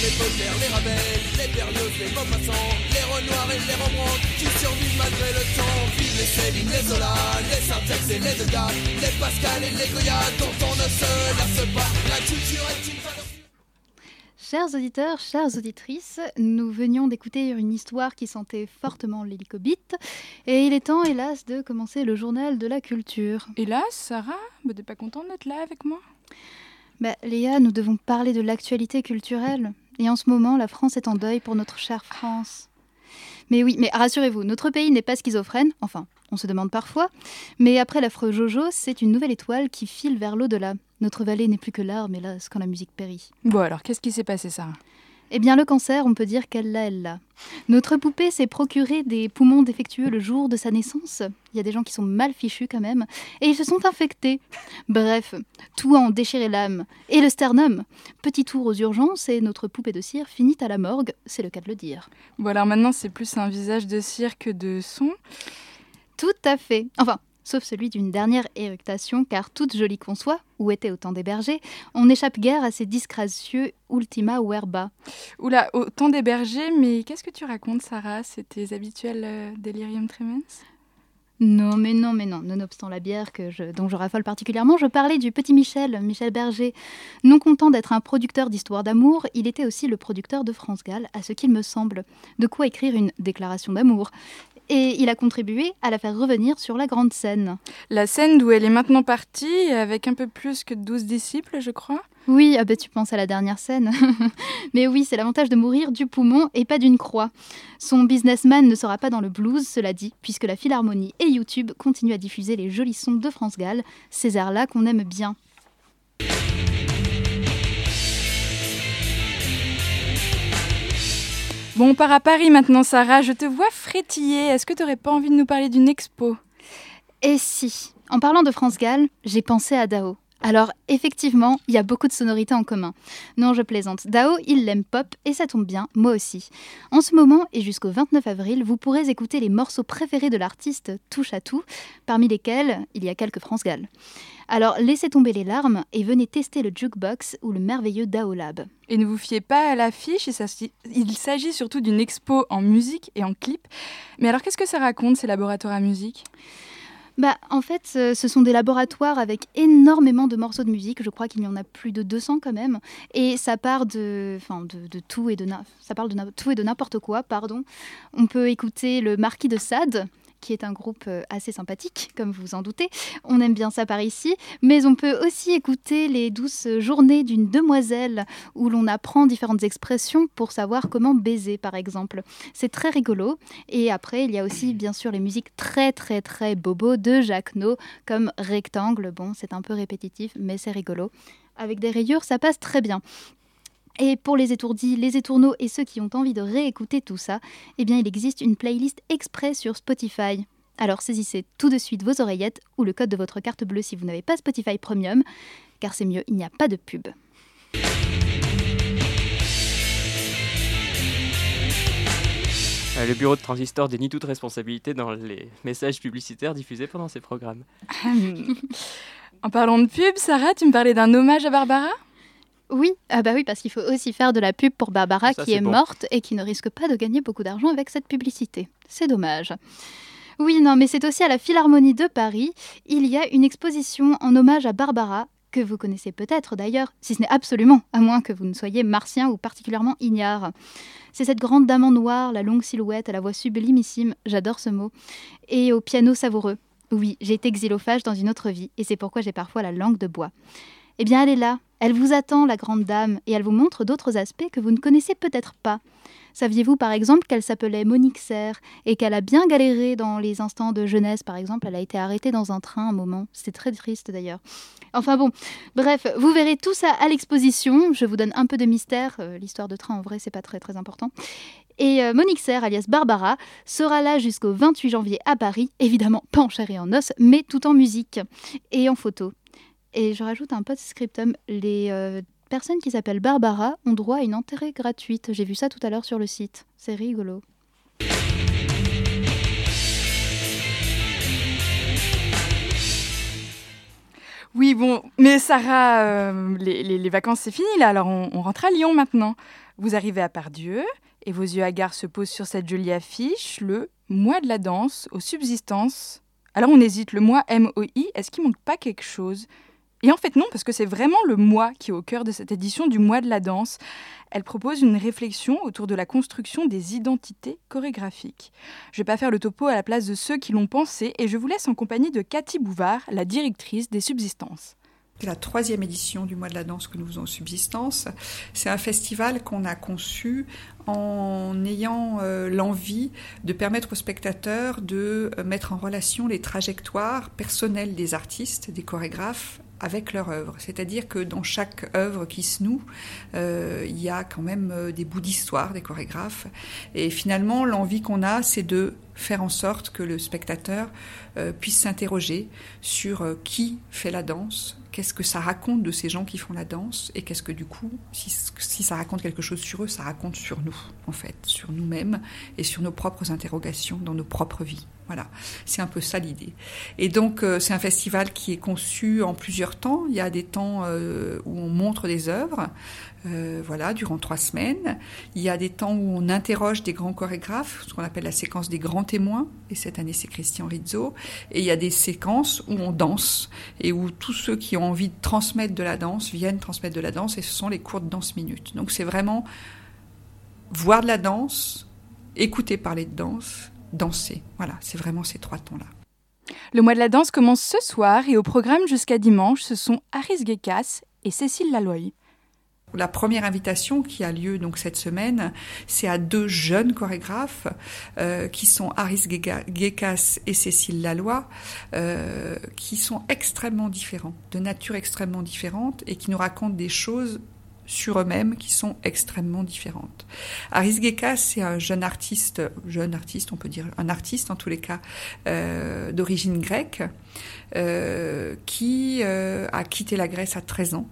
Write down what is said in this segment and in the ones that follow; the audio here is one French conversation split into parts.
les Baudelaire, les Ravel, les Berlioz, les Maupassant, les Renoir et les Rembrandt qui survivent malgré le temps. Vive les Céline, les Zola, les Saint-Ex et les Degas, les Pascal et les Goya dont on ne se lasse pas. La culture est une valeur. Chers auditeurs, chères auditrices, nous venions d'écouter une histoire qui sentait fortement l'hélicobite et il est temps, hélas, de commencer le journal de la culture. Hélas, Sarah, t'es pas contente d'être là avec moi ? Léa, nous devons parler de l'actualité culturelle et en ce moment, la France est en deuil pour notre chère France. Mais oui, mais rassurez-vous, notre pays n'est pas schizophrène, enfin, on se demande parfois, mais après l'affreux Jojo, c'est une nouvelle étoile qui file vers l'au-delà. Notre vallée n'est plus que l'arbre, hélas, quand la musique périt. Bon alors, qu'est-ce qui s'est passé, Sarah ? Eh bien, le cancer, on peut dire qu'elle l'a. Notre poupée s'est procuré des poumons défectueux le jour de sa naissance. Il y a des gens qui sont mal fichus quand même, et ils se sont infectés. Bref, tout a en déchiré l'âme. Et le sternum. Petit tour aux urgences et notre poupée de cire finit à la morgue, c'est le cas de le dire. Bon alors maintenant, c'est plus un visage de cire que de son. Tout à fait. Enfin, sauf celui d'une dernière éructation, car toute jolie qu'on soit, où était au temps des bergers, on n'échappe guère à ces disgracieux ultima verba. Oula, au temps des bergers, mais qu'est-ce que tu racontes, Sarah ? C'est tes habituels delirium tremens ? Non, nonobstant la bière dont je raffole particulièrement, je parlais du petit Michel Berger. Non content d'être un producteur d'histoires d'amour, il était aussi le producteur de France Gall, à ce qu'il me semble. De quoi écrire une déclaration d'amour. Et il a contribué à la faire revenir sur la grande scène. La scène d'où elle est maintenant partie, avec un peu plus que 12 disciples, je crois. Oui, tu penses à la dernière scène. Mais oui, c'est l'avantage de mourir du poumon et pas d'une croix. Son businessman ne sera pas dans le blues, cela dit, puisque la Philharmonie et YouTube continuent à diffuser les jolis sons de France Gall, ces airs-là qu'on aime bien. Bon, on part à Paris maintenant, Sarah. Je te vois frétiller. Est-ce que tu n'aurais pas envie de nous parler d'une expo ? Et si, en parlant de France Gall, j'ai pensé à Dao. Alors, effectivement, il y a beaucoup de sonorités en commun. Non, je plaisante. Dao, il l'aime pop et ça tombe bien, moi aussi. En ce moment et jusqu'au 29 avril, vous pourrez écouter les morceaux préférés de l'artiste touche à tout, parmi lesquels il y a quelques France Gall. Alors, laissez tomber les larmes et venez tester le Jukebox ou le merveilleux Dao Lab. Et ne vous fiez pas à l'affiche, il s'agit surtout d'une expo en musique et en clip. Mais alors, qu'est-ce que ça raconte, ces laboratoires à musique ? En fait, ce sont des laboratoires avec énormément de morceaux de musique. Je crois qu'il y en a plus de 200 quand même. Et ça part de tout et tout et de n'importe quoi, pardon. On peut écouter le Marquis de Sade, qui est un groupe assez sympathique, comme vous en doutez. On aime bien ça par ici. Mais on peut aussi écouter les douces journées d'une demoiselle, où l'on apprend différentes expressions pour savoir comment baiser, par exemple. C'est très rigolo. Et après, il y a aussi, bien sûr, les musiques très, très, très bobo de Jacques No, comme Rectangle. Bon, c'est un peu répétitif, mais c'est rigolo. Avec des rayures, ça passe très bien. Et pour les étourdis, les étourneaux et ceux qui ont envie de réécouter tout ça, eh bien il existe une playlist exprès sur Spotify. Alors saisissez tout de suite vos oreillettes ou le code de votre carte bleue si vous n'avez pas Spotify Premium, car c'est mieux, il n'y a pas de pub. Le bureau de Transistor dénie toute responsabilité dans les messages publicitaires diffusés pendant ces programmes. En parlant de pub, Sarah, tu me parlais d'un hommage à Barbara ? Oui, oui, parce qu'il faut aussi faire de la pub pour Barbara qui est morte et qui ne risque pas de gagner beaucoup d'argent avec cette publicité. C'est dommage. Oui, non, mais c'est aussi à la Philharmonie de Paris. Il y a une exposition en hommage à Barbara, que vous connaissez peut-être d'ailleurs, si ce n'est absolument, à moins que vous ne soyez martien ou particulièrement ignare. C'est cette grande dame en noir, la longue silhouette, à la voix sublimissime, j'adore ce mot, et au piano savoureux. Oui, j'ai été xylophage dans une autre vie, et c'est pourquoi j'ai parfois la langue de bois. Eh bien, elle est là. Elle vous attend, la grande dame, et elle vous montre d'autres aspects que vous ne connaissez peut-être pas. Saviez-vous, par exemple, qu'elle s'appelait Monique Serre et qu'elle a bien galéré dans les instants de jeunesse, par exemple. Elle a été arrêtée dans un train un moment. C'était très triste, d'ailleurs. Enfin bon, bref, vous verrez tout ça à l'exposition. Je vous donne un peu de mystère. L'histoire de train, en vrai, c'est pas très, très important. Et Monique Serre, alias Barbara, sera là jusqu'au 28 janvier à Paris. Évidemment, pas en chair et en os, mais tout en musique et en photo. Et je rajoute un post-scriptum, les personnes qui s'appellent Barbara ont droit à une entrée gratuite. J'ai vu ça tout à l'heure sur le site. C'est rigolo. Oui, bon, mais Sarah, les vacances c'est fini là, alors on rentre à Lyon maintenant. Vous arrivez à Pardieu et vos yeux hagards se posent sur cette jolie affiche, le mois de la danse aux subsistances. Alors on hésite, le mois M-O-I, est-ce qu'il manque pas quelque chose ? Et en fait non, parce que c'est vraiment le mois qui est au cœur de cette édition du mois de la danse. Elle propose une réflexion autour de la construction des identités chorégraphiques. Je ne vais pas faire le topo à la place de ceux qui l'ont pensé et je vous laisse en compagnie de Cathy Bouvard, la directrice des Subsistances. C'est la 3e édition du mois de la danse que nous faisons aux Subsistances. C'est un festival qu'on a conçu en ayant l'envie de permettre aux spectateurs de mettre en relation les trajectoires personnelles des artistes, des chorégraphes, avec leur œuvre. C'est-à-dire que dans chaque œuvre qui se noue, il y a quand même des bouts d'histoire des chorégraphes. Et finalement, l'envie qu'on a, c'est de faire en sorte que le spectateur puisse s'interroger sur qui fait la danse, qu'est-ce que ça raconte de ces gens qui font la danse, et qu'est-ce que du coup, si ça raconte quelque chose sur eux, ça raconte sur nous, en fait, sur nous-mêmes et sur nos propres interrogations dans nos propres vies. Voilà, c'est un peu ça l'idée. Et donc, c'est un festival qui est conçu en plusieurs temps. Il y a des temps où on montre des œuvres, durant 3 semaines. Il y a des temps où on interroge des grands chorégraphes, ce qu'on appelle la séquence des grands témoins. Et cette année, c'est Christian Rizzo. Et il y a des séquences où on danse et où tous ceux qui ont envie de transmettre de la danse viennent transmettre de la danse. Et ce sont les cours de danse minutes. Donc, c'est vraiment voir de la danse, écouter parler de danse, danser. Voilà, c'est vraiment ces 3 temps-là. Le mois de la danse commence ce soir et au programme jusqu'à dimanche, ce sont Aris Gekas et Cécile Laloy. La première invitation qui a lieu donc cette semaine, c'est à 2 jeunes chorégraphes qui sont Aris Gekas et Cécile Laloy, qui sont extrêmement différents, de nature extrêmement différente et qui nous racontent des choses sur eux-mêmes qui sont extrêmement différentes. Aris Gekas, c'est un jeune artiste, on peut dire un artiste en tous les cas, d'origine grecque, qui a quitté la Grèce à 13 ans,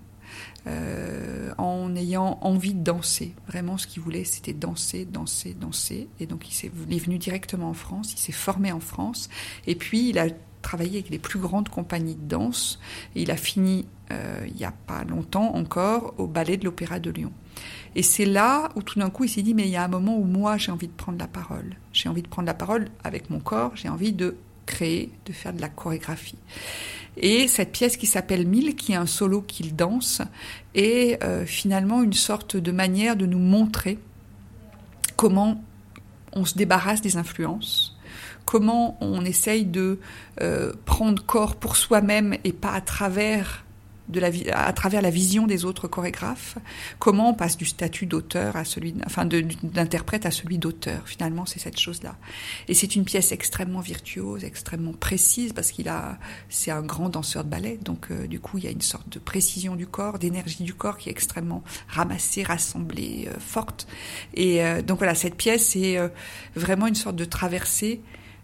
en ayant envie de danser. Vraiment, ce qu'il voulait, c'était danser. Et donc, il est venu directement en France, il s'est formé en France, et puis il a travaillé avec les plus grandes compagnies de danse, et il a fini, il n'y a pas longtemps encore, au Ballet de l'Opéra de Lyon. Et c'est là où tout d'un coup, il s'est dit, mais il y a un moment où moi, j'ai envie de prendre la parole. J'ai envie de prendre la parole avec mon corps, j'ai envie de créer, de faire de la chorégraphie. Et cette pièce qui s'appelle Mille, qui est un solo qu'il danse, est finalement une sorte de manière de nous montrer comment on se débarrasse des influences, comment on essaye de prendre corps pour soi-même et pas à travers la vision des autres chorégraphes, comment on passe du statut d'auteur à celui, d'interprète à celui d'auteur. Finalement, c'est cette chose-là. Et c'est une pièce extrêmement virtuose, extrêmement précise, parce c'est un grand danseur de ballet, donc du coup, il y a une sorte de précision du corps, d'énergie du corps qui est extrêmement ramassée, rassemblée, forte. Et donc voilà, cette pièce, c'est vraiment une sorte de traversée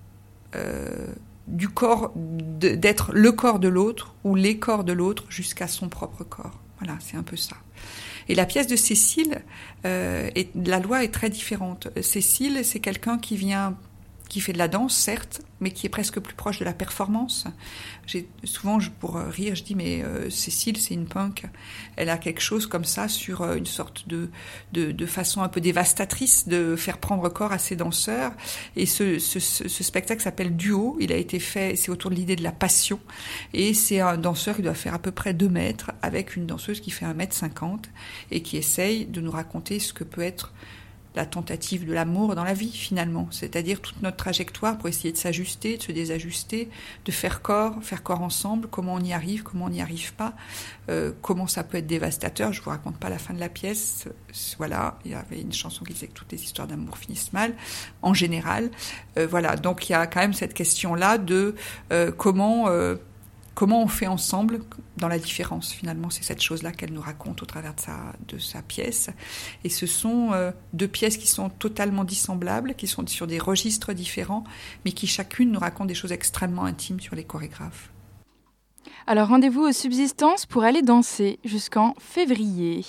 du corps, d'être le corps de l'autre ou les corps de l'autre jusqu'à son propre corps. Voilà, c'est un peu ça. Et la pièce de Cécile, la loi est très différente. Cécile, c'est quelqu'un qui fait de la danse, certes, mais qui est presque plus proche de la performance. Souvent, pour rire, je dis, mais Cécile, c'est une punk. Elle a quelque chose comme ça sur une sorte de façon un peu dévastatrice de faire prendre corps à ses danseurs. Et ce spectacle s'appelle Duo. Il a été fait, c'est autour de l'idée de la passion. Et c'est un danseur qui doit faire à peu près 2 mètres avec une danseuse qui fait 1m50 et qui essaye de nous raconter ce que peut être la tentative de l'amour dans la vie, finalement. C'est-à-dire toute notre trajectoire pour essayer de s'ajuster, de se désajuster, de faire corps ensemble, comment on y arrive, comment on n'y arrive pas, comment ça peut être dévastateur. Je vous raconte pas la fin de la pièce. Voilà, il y avait une chanson qui disait que toutes les histoires d'amour finissent mal, en général. Voilà, donc il y a quand même cette question-là de comment on fait ensemble dans la différence, finalement. C'est cette chose-là qu'elle nous raconte au travers de sa pièce. Et ce sont 2 pièces qui sont totalement dissemblables, qui sont sur des registres différents, mais qui chacune nous racontent des choses extrêmement intimes sur les chorégraphes. Alors rendez-vous aux Subsistances pour aller danser jusqu'en février.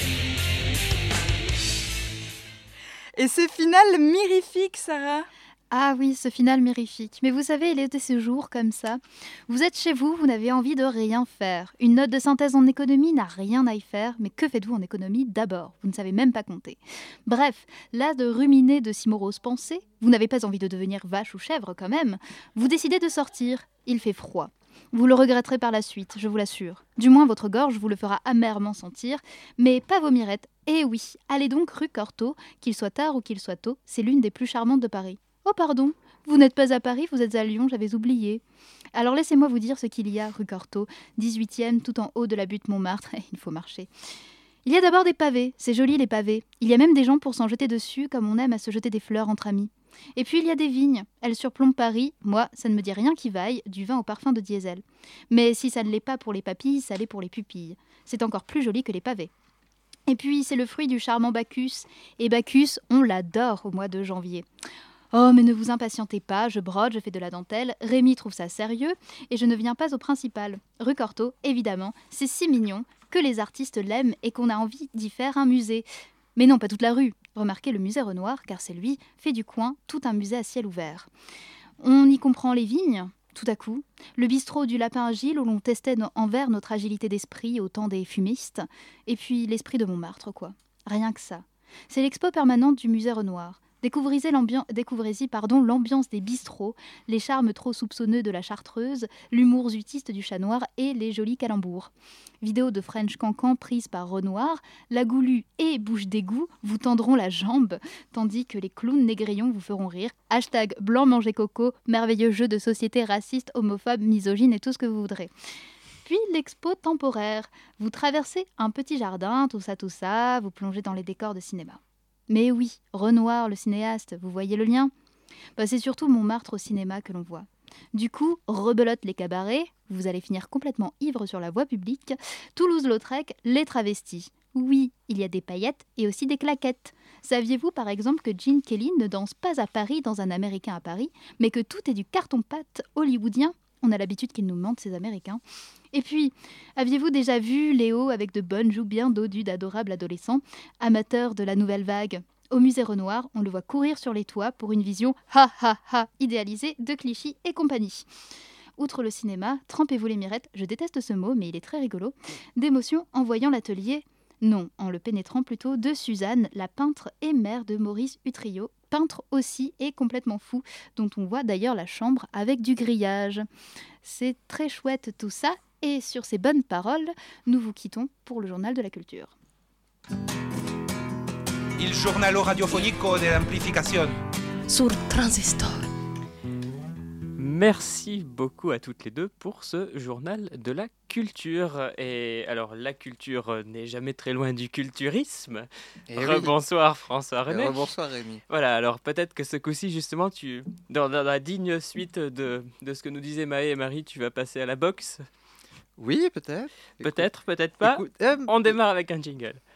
Et ce final mirifique, Sarah. Ah oui, ce final mirifique. Mais vous savez, il est de ces jours comme ça. Vous êtes chez vous, vous n'avez envie de rien faire. Une note de synthèse en économie n'a rien à y faire, mais que faites-vous en économie d'abord? Vous ne savez même pas compter. Bref, là de ruminer de si moroses pensées, vous n'avez pas envie de devenir vache ou chèvre quand même. Vous décidez de sortir. Il fait froid. Vous le regretterez par la suite, je vous l'assure. Du moins, votre gorge vous le fera amèrement sentir, mais pas vos mirettes. Eh oui, allez donc rue Cortot, qu'il soit tard ou qu'il soit tôt, c'est l'une des plus charmantes de Paris. Oh pardon, vous n'êtes pas à Paris, vous êtes à Lyon, j'avais oublié. Alors laissez-moi vous dire ce qu'il y a rue Cortot, 18e, tout en haut de la butte Montmartre. Il faut marcher. Il y a d'abord des pavés, c'est joli les pavés. Il y a même des gens pour s'en jeter dessus, comme on aime à se jeter des fleurs entre amis. Et puis il y a des vignes, elles surplombent Paris. Moi, ça ne me dit rien qui vaille, du vin au parfum de diesel. Mais si ça ne l'est pas pour les papilles, ça l'est pour les pupilles. C'est encore plus joli que les pavés. Et puis c'est le fruit du charmant Bacchus. Et Bacchus, on l'adore au mois de janvier. Oh, mais ne vous impatientez pas, je brode, je fais de la dentelle, Rémi trouve ça sérieux, et je ne viens pas au principal. Rue Cortot, évidemment, c'est si mignon que les artistes l'aiment et qu'on a envie d'y faire un musée. Mais non, pas toute la rue. Remarquez le musée Renoir, car c'est lui, fait du coin, tout un musée à ciel ouvert. On y comprend les vignes, tout à coup, le bistrot du Lapin Agile où l'on testait en verre notre agilité d'esprit au temps des fumistes, et puis l'esprit de Montmartre, quoi. Rien que ça. C'est l'expo permanente du musée Renoir. Découvrez-y l'ambiance des bistrots, les charmes trop soupçonneux de la chartreuse, l'humour zutiste du chat noir et les jolis calembours. Vidéo de French Cancan prise par Renoir, la Goulue et Bouche d'égout vous tendront la jambe, tandis que les clowns négrillons vous feront rire. Hashtag blanc manger coco, merveilleux jeu de société raciste, homophobe, misogyne et tout ce que vous voudrez. Puis l'expo temporaire. Vous traversez un petit jardin, tout ça, vous plongez dans les décors de cinéma. Mais oui, Renoir, le cinéaste, vous voyez le lien ? C'est surtout Montmartre au cinéma que l'on voit. Du coup, rebelote les cabarets, vous allez finir complètement ivre sur la voie publique. Toulouse-Lautrec, les travestis. Oui, il y a des paillettes et aussi des claquettes. Saviez-vous par exemple que Gene Kelly ne danse pas à Paris dans Un Américain à Paris, mais que tout est du carton-pâte hollywoodien ? On a l'habitude qu'ils nous mentent, ces Américains. Et puis, aviez-vous déjà vu Léo avec de bonnes joues bien dodues d'adorables adolescents, amateurs de la nouvelle vague ? Au musée Renoir, on le voit courir sur les toits pour une vision idéalisée de Clichy et compagnie. Outre le cinéma, trempez-vous les mirettes, je déteste ce mot, mais il est très rigolo, d'émotion en voyant l'atelier, non, en le pénétrant plutôt, de Suzanne, la peintre et mère de Maurice Utrillo, peintre aussi et complètement fou, dont on voit d'ailleurs la chambre avec du grillage. C'est très chouette tout ça, et sur ces bonnes paroles, nous vous quittons pour le journal de la culture. Il giornalo radiofonico dell'amplificazione. Sur Transistor. Merci beaucoup à toutes les deux pour ce journal de la culture. Et alors, la culture n'est jamais très loin du culturisme. Rebonsoir François René. Rebonsoir Rémi. Voilà, alors peut-être que ce coup-ci, justement, dans la digne suite de ce que nous disaient Maë et Marie, tu vas passer à la boxe. Oui, peut-être. Peut-être pas. On démarre avec un jingle.